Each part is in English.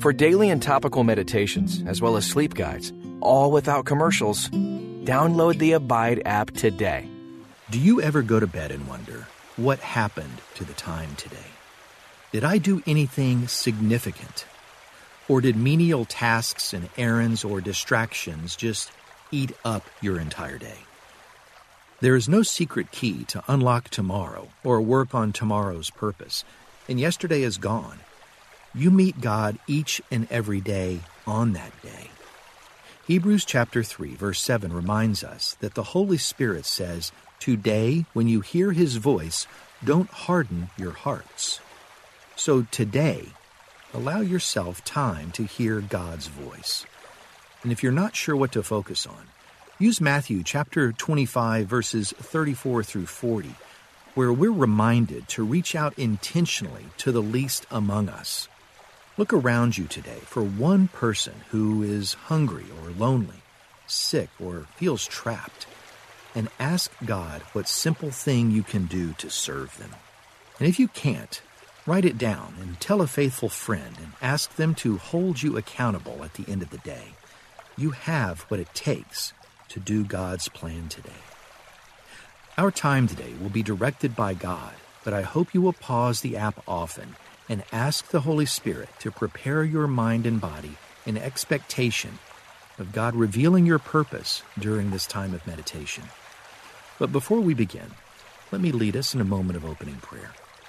For daily and topical meditations, as well as sleep guides, all without commercials, download the Abide app today. Do you ever go to bed and wonder, what happened to the time today? Did I do anything significant? Or did menial tasks and errands or distractions just eat up your entire day? There is no secret key to unlock tomorrow or work on tomorrow's purpose, and yesterday is gone. You meet God each and every day on that day. Hebrews chapter 3, verse 7 reminds us that the Holy Spirit says, "Today, when you hear His voice, don't harden your hearts." So today, allow yourself time to hear God's voice. And if you're not sure what to focus on, use Matthew chapter 25, verses 34 through 40, where we're reminded to reach out intentionally to the least among us. Look around you today for one person who is hungry or lonely, sick, or feels trapped, and ask God what simple thing you can do to serve them. And if you can't, write it down and tell a faithful friend and ask them to hold you accountable at the end of the day. You have what it takes to do God's plan today. Our time today will be directed by God, but I hope you will pause the app often and ask the Holy Spirit to prepare your mind and body in expectation of God revealing your purpose during this time of meditation. But before we begin, let me lead us in a moment of opening prayer.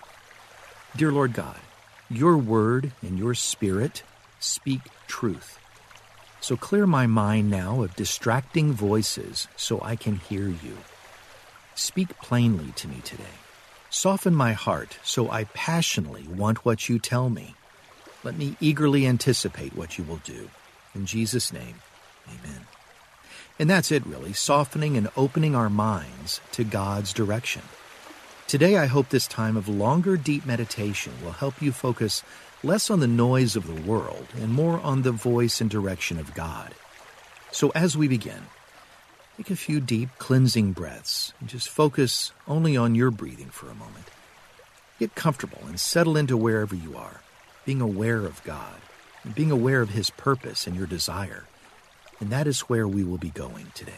Dear Lord God, your word and your spirit speak truth. So clear my mind now of distracting voices so I can hear you. Speak plainly to me today. Soften my heart so I passionately want what you tell me. Let me eagerly anticipate what you will do. In Jesus' name, amen. And that's it really, softening and opening our minds to God's direction. Today I hope this time of longer, deep meditation will help you focus less on the noise of the world and more on the voice and direction of God. So as we begin, take a few deep, cleansing breaths and just focus only on your breathing for a moment. Get comfortable and settle into wherever you are, being aware of God and being aware of His purpose and your desire. And that is where we will be going today.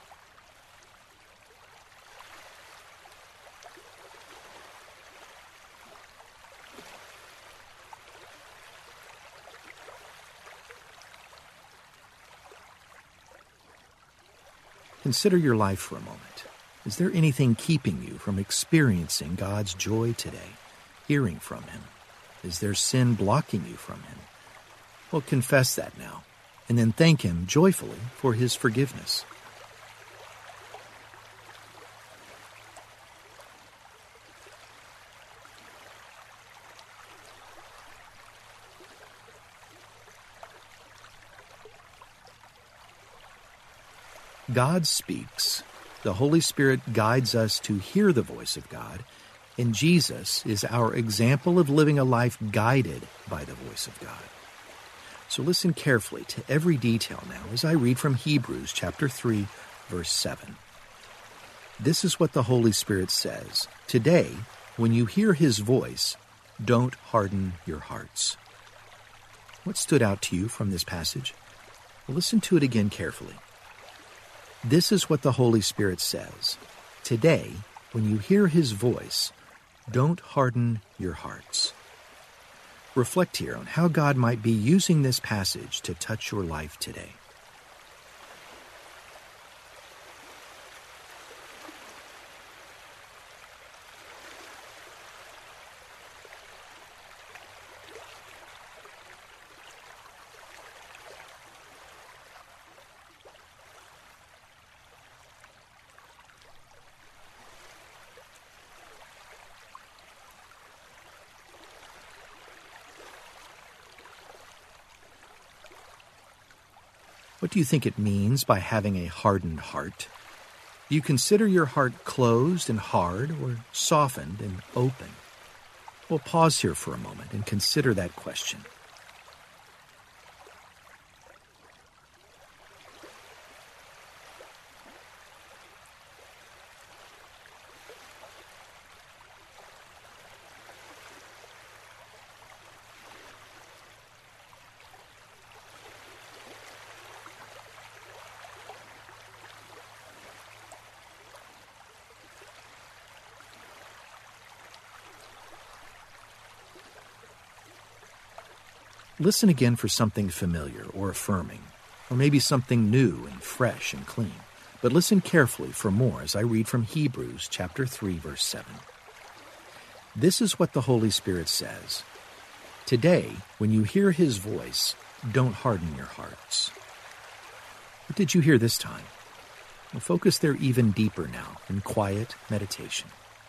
Consider your life for a moment. Is there anything keeping you from experiencing God's joy today, hearing from Him? Is there sin blocking you from Him? Well, confess that now, and then thank Him joyfully for His forgiveness. God speaks. The Holy Spirit guides us to hear the voice of God, and Jesus is our example of living a life guided by the voice of God. So listen carefully to every detail now as I read from Hebrews chapter 3, verse 7. This is what the Holy Spirit says. Today, when you hear His voice, don't harden your hearts. What stood out to you from this passage? Well, listen to it again carefully. This is what the Holy Spirit says. Today, when you hear His voice, don't harden your hearts. Reflect here on how God might be using this passage to touch your life today. What do you think it means by having a hardened heart? Do you consider your heart closed and hard or softened and open? Well, pause here for a moment and consider that question. Listen again for something familiar or affirming, or maybe something new and fresh and clean. But listen carefully for more as I read from Hebrews chapter 3, verse 7. This is what the Holy Spirit says. Today, when you hear His voice, don't harden your hearts. What did you hear this time? We'll focus there even deeper now in quiet meditation.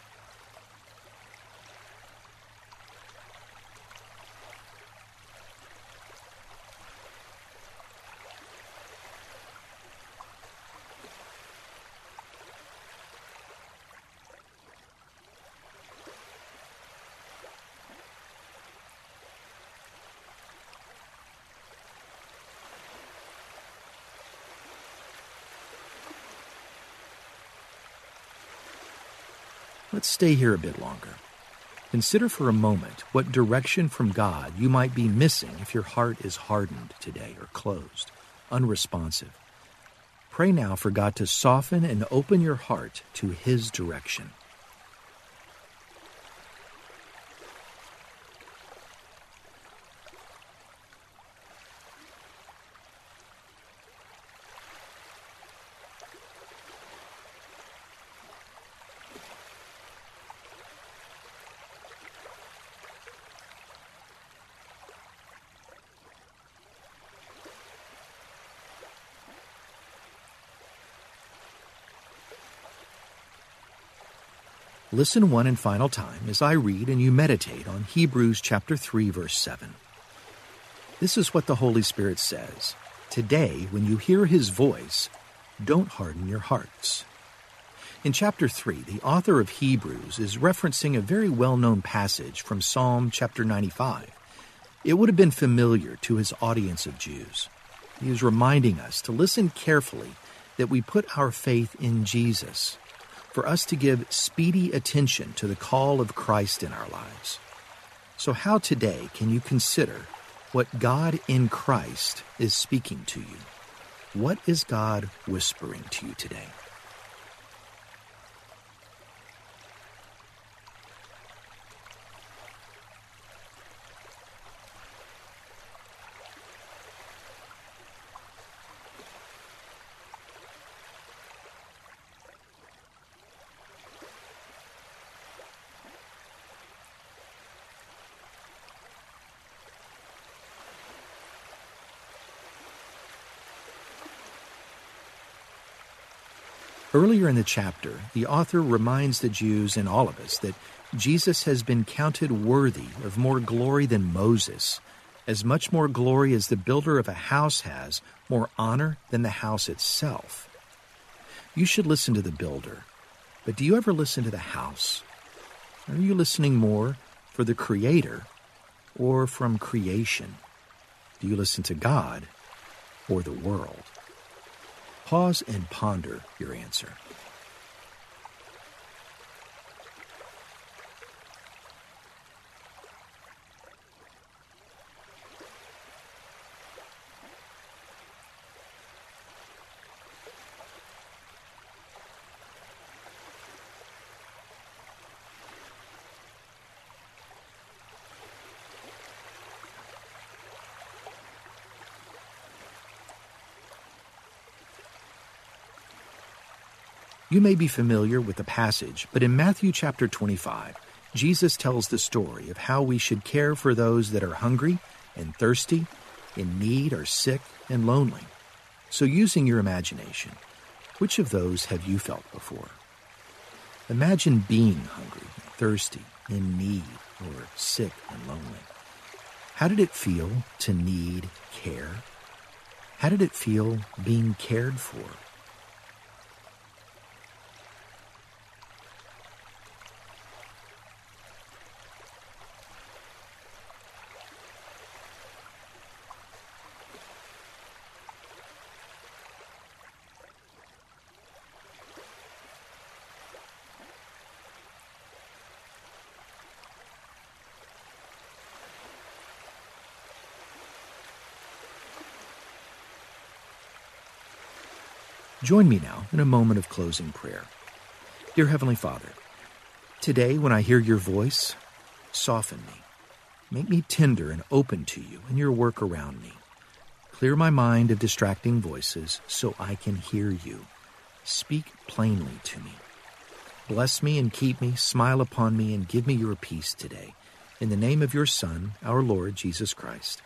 Let's stay here a bit longer. Consider for a moment what direction from God you might be missing if your heart is hardened today or closed, unresponsive. Pray now for God to soften and open your heart to His direction. Listen one and final time as I read and you meditate on Hebrews chapter 3, verse 7. This is what the Holy Spirit says. Today, when you hear His voice, don't harden your hearts. In chapter 3, the author of Hebrews is referencing a very well-known passage from Psalm chapter 95. It would have been familiar to his audience of Jews. He is reminding us to listen carefully that we put our faith in Jesus, for us to give speedy attention to the call of Christ in our lives. So how today can you consider what God in Christ is speaking to you? What is God whispering to you today? Earlier in the chapter, the author reminds the Jews and all of us that Jesus has been counted worthy of more glory than Moses, as much more glory as the builder of a house has, more honor than the house itself. You should listen to the builder, but do you ever listen to the house? Are you listening more for the Creator or from creation? Do you listen to God or the world? Pause and ponder your answer. You may be familiar with the passage, but in Matthew chapter 25, Jesus tells the story of how we should care for those that are hungry and thirsty, in need or sick and lonely. So using your imagination, which of those have you felt before? Imagine being hungry, thirsty, in need, or sick and lonely. How did it feel to need care? How did it feel being cared for? Join me now in a moment of closing prayer. Dear Heavenly Father, today when I hear your voice, soften me. Make me tender and open to you in your work around me. Clear my mind of distracting voices so I can hear you. Speak plainly to me. Bless me and keep me, smile upon me, and give me your peace today. In the name of your Son, our Lord Jesus Christ.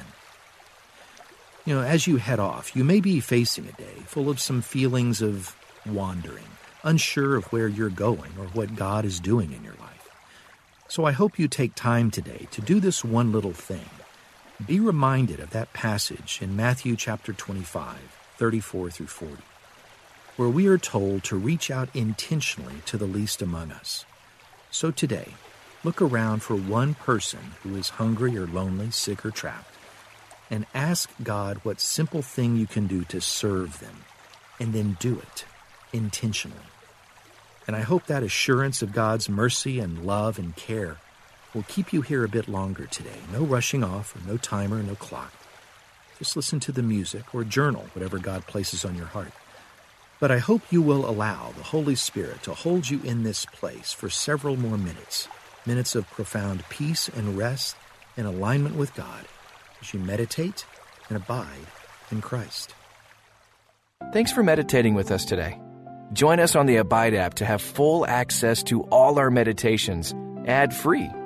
Amen. As you head off, you may be facing a day full of some feelings of wandering, unsure of where you're going or what God is doing in your life. So I hope you take time today to do this one little thing. Be reminded of that passage in Matthew chapter 25, 34 through 40, where we are told to reach out intentionally to the least among us. So today, look around for one person who is hungry or lonely, sick or trapped, and ask God what simple thing you can do to serve them, and then do it intentionally. And I hope that assurance of God's mercy and love and care will keep you here a bit longer today. No rushing off, or no timer, no clock. Just listen to the music or journal, whatever God places on your heart. But I hope you will allow the Holy Spirit to hold you in this place for several more minutes of profound peace and rest in alignment with God as you meditate and abide in Christ. Thanks for meditating with us today. Join us on the Abide app to have full access to all our meditations, ad-free.